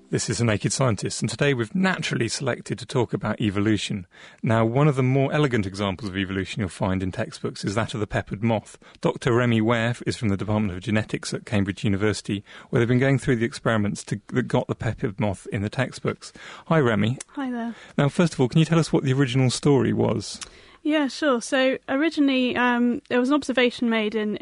This is The Naked Scientist, and today we've naturally selected to talk about evolution. Now, one of the more elegant examples of evolution you'll find in textbooks is that of the peppered moth. Dr. Remy Ware is from the Department of Genetics at Cambridge University, where they've been going through the experiments that got the peppered moth in the textbooks. Hi, Remy. Hi there. Now, first of all, can you tell us what the original story was? Yeah, sure. So originally there was an observation made in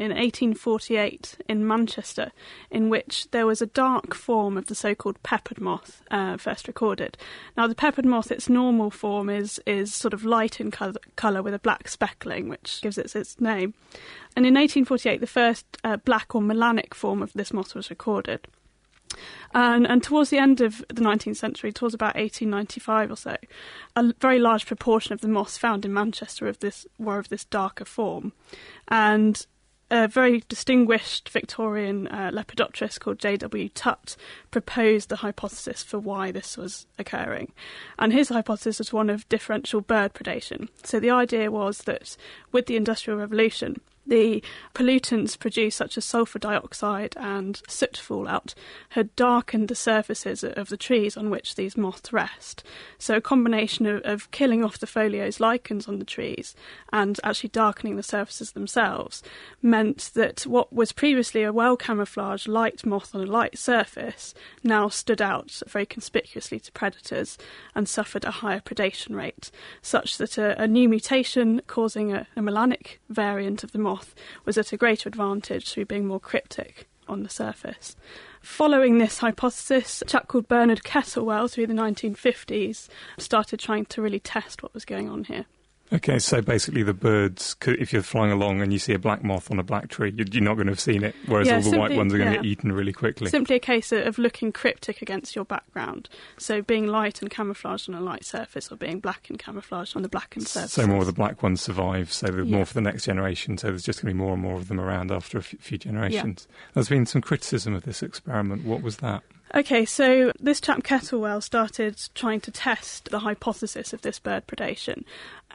1848 in Manchester in which there was a dark form of the so-called peppered moth first recorded. Now the peppered moth, its normal form is sort of light in colour with a black speckling, which gives it its name. And in 1848 the first black or melanic form of this moth was recorded. And towards the end of the 19th century, towards about 1895 or so, a very large proportion of the moths found in Manchester were of this darker form. And a very distinguished Victorian lepidopterist called J.W. Tutt proposed the hypothesis for why this was occurring. And his hypothesis was one of differential bird predation. So the idea was that with the Industrial Revolution, the pollutants produced, such as sulphur dioxide and soot fallout, had darkened the surfaces of the trees on which these moths rest. So a combination of killing off the foliose lichens on the trees and actually darkening the surfaces themselves meant that what was previously a well-camouflaged light moth on a light surface now stood out very conspicuously to predators and suffered a higher predation rate, such that a new mutation causing a melanic variant of the moth was at a greater advantage through being more cryptic on the surface. Following this hypothesis, a chap called Bernard Kettlewell through the 1950s started trying to really test what was going on here. Okay, so basically the birds, if you're flying along and you see a black moth on a black tree, you're not going to have seen it, whereas all the white ones are going to get eaten really quickly. Simply a case of looking cryptic against your background. So being light and camouflaged on a light surface or being black and camouflaged on the blackened surface. So more of the black ones survive, so they're more for the next generation, so there's just going to be more and more of them around after a few generations. Yeah. There's been some criticism of this experiment. What was that? Okay, so this chap Kettlewell started trying to test the hypothesis of this bird predation,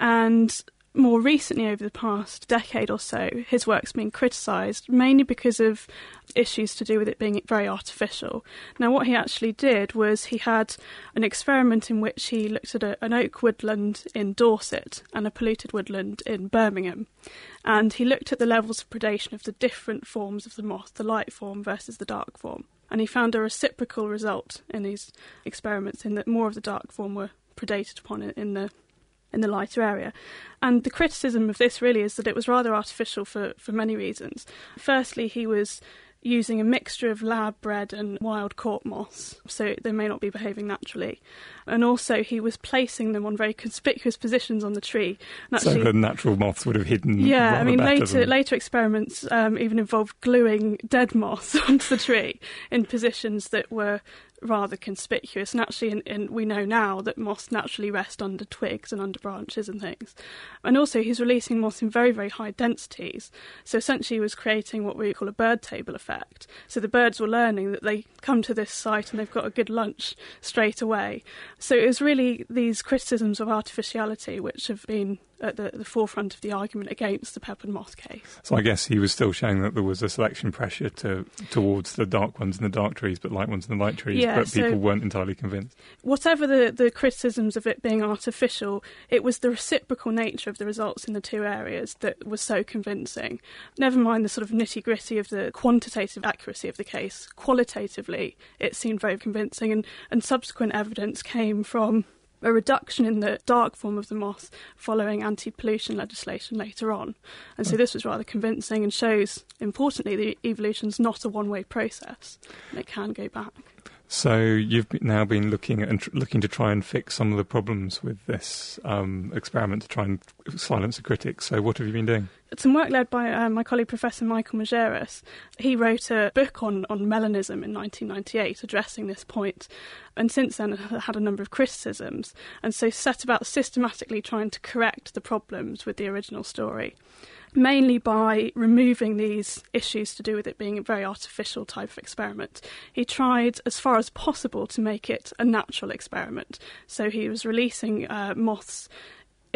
and more recently, over the past decade or so, his work's been criticised, mainly because of issues to do with it being very artificial. Now, what he actually did was he had an experiment in which he looked at an oak woodland in Dorset and a polluted woodland in Birmingham, and he looked at the levels of predation of the different forms of the moth, the light form versus the dark form. And he found a reciprocal result in these experiments in that more of the dark form were predated upon in the lighter area. And the criticism of this really is that it was rather artificial for many reasons. Firstly, he was using a mixture of lab-bred and wild-caught moths, so they may not be behaving naturally. And also he was placing them on very conspicuous positions on the tree. And actually, so the natural moths would have hidden. Yeah, I mean, later experiments even involved gluing dead moths onto the tree in positions that were rather conspicuous, and actually we know now that moths naturally rest under twigs and under branches and things. And also he's releasing moths in very, very high densities, so essentially he was creating what we call a bird table effect. So the birds were learning that they come to this site and they've got a good lunch straight away. So it was really these criticisms of artificiality which have been at the forefront of the argument against the peppered moth case. So I guess he was still showing that there was a selection pressure towards the dark ones in the dark trees, but light ones in the light trees, but people weren't entirely convinced. Whatever the criticisms of it being artificial, it was the reciprocal nature of the results in the two areas that was so convincing. Never mind the sort of nitty-gritty of the quantitative accuracy of the case. Qualitatively, it seemed very convincing, and subsequent evidence came from a reduction in the dark form of the moth following anti-pollution legislation later on. And so this was rather convincing and shows, importantly, that evolution's not a one-way process, and it can go back. So you've now been looking to try and fix some of the problems with this experiment to try and silence the critics. So what have you been doing? It's some work led by my colleague Professor Michael Majerus. He wrote a book on melanism in 1998 addressing this point, and since then had a number of criticisms, and so set about systematically trying to correct the problems with the original story, mainly by removing these issues to do with it being a very artificial type of experiment. He tried as far as possible to make it a natural experiment. So he was releasing moths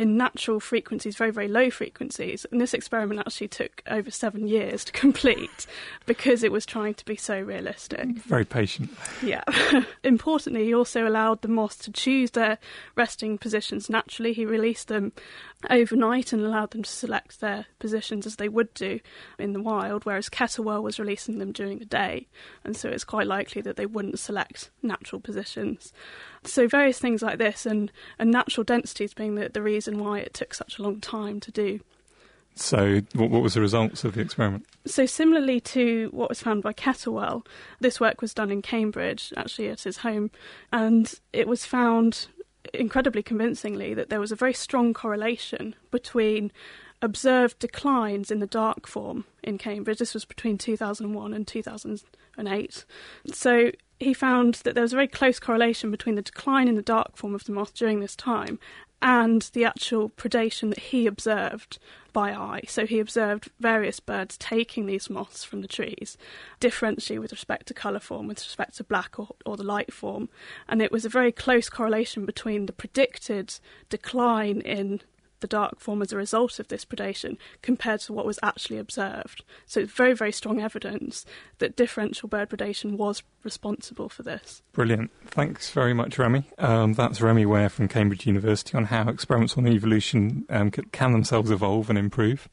in natural frequencies, very, very low frequencies. And this experiment actually took over 7 years to complete because it was trying to be so realistic. Very patient. Yeah. Importantly, he also allowed the moths to choose their resting positions naturally. He released them overnight and allowed them to select their positions as they would do in the wild, whereas Kettlewell was releasing them during the day, and so it's quite likely that they wouldn't select natural positions. So various things like this, and natural densities being the reason why it took such a long time to do. So what was the results of the experiment? So similarly to what was found by Kettlewell, this work was done in Cambridge, actually at his home, and it was found incredibly convincingly that there was a very strong correlation between observed declines in the dark form in Cambridge. This was between 2001 and 2008. So he found that there was a very close correlation between the decline in the dark form of the moth during this time and the actual predation that he observed by eye. So he observed various birds taking these moths from the trees, differentially with respect to colour form, with respect to black or the light form. And it was a very close correlation between the predicted decline in the dark form as a result of this predation compared to what was actually observed. So it's very, very strong evidence that differential bird predation was responsible for this. Brilliant. Thanks very much, Remy. That's Remy Ware from Cambridge University on how experiments on evolution can themselves evolve and improve.